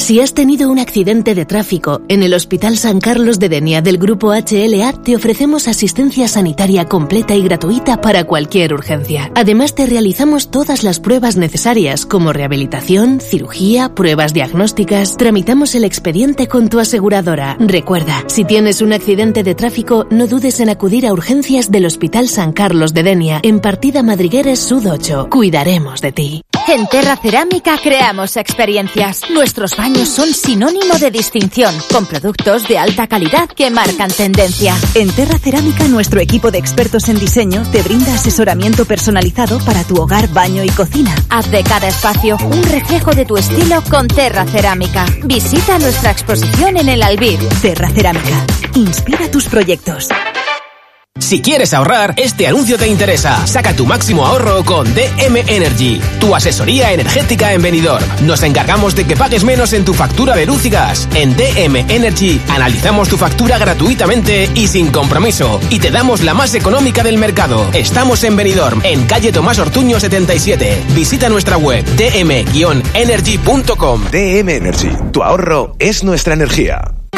Si has tenido un accidente de tráfico, en el Hospital San Carlos de Denia del Grupo HLA te ofrecemos asistencia sanitaria completa y gratuita para cualquier urgencia. Además, te realizamos todas las pruebas necesarias como rehabilitación, cirugía, pruebas diagnósticas. Tramitamos el expediente con tu aseguradora. Recuerda, si tienes un accidente de tráfico, no dudes en acudir a urgencias del Hospital San Carlos de Denia, en Partida Madrigueres Sud 8. Cuidaremos de ti. En Terra Cerámica creamos experiencias. Nuestros baños son sinónimo de distinción, con productos de alta calidad que marcan tendencia. En Terra Cerámica, nuestro equipo de expertos en diseño te brinda asesoramiento personalizado para tu hogar, baño y cocina. Haz de cada espacio un reflejo de tu estilo con Terra Cerámica. Visita nuestra exposición en el Albir. Terra Cerámica. Inspira tus proyectos. Si quieres ahorrar, este anuncio te interesa. Saca tu máximo ahorro con DM Energy, tu asesoría energética en Benidorm. Nos encargamos de que pagues menos en tu factura de luz y gas. En DM Energy analizamos tu factura gratuitamente y sin compromiso. Y te damos la más económica del mercado. Estamos en Benidorm, en calle Tomás Ortuño 77. Visita nuestra web dm-energy.com. DM Energy, tu ahorro es nuestra energía.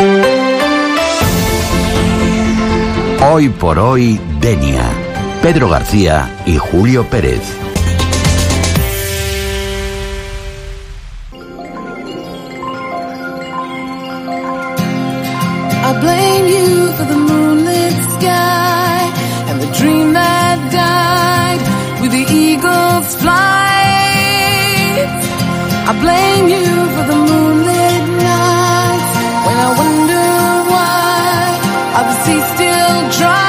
Hoy por hoy, Denia. Pedro García y Julio Pérez. I blame you for the moonlit sky and the dream that died with the eagle's flight. I blame you for the moonlit nights when I wonder why are the seas still dry.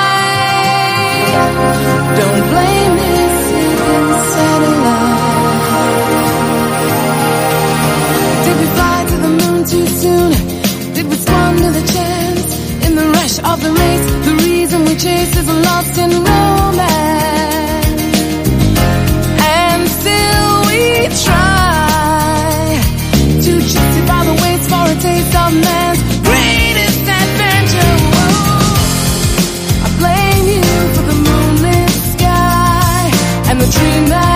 Don't blame this hidden satellite. Did we fly to the moon too soon? Did we squander the chance in the rush of the race? The reason we chase is lost in romance, and still we try to justify the waits for a taste of man's greatest adventure. Whoa. I blame you for the moonlit sky and the dream that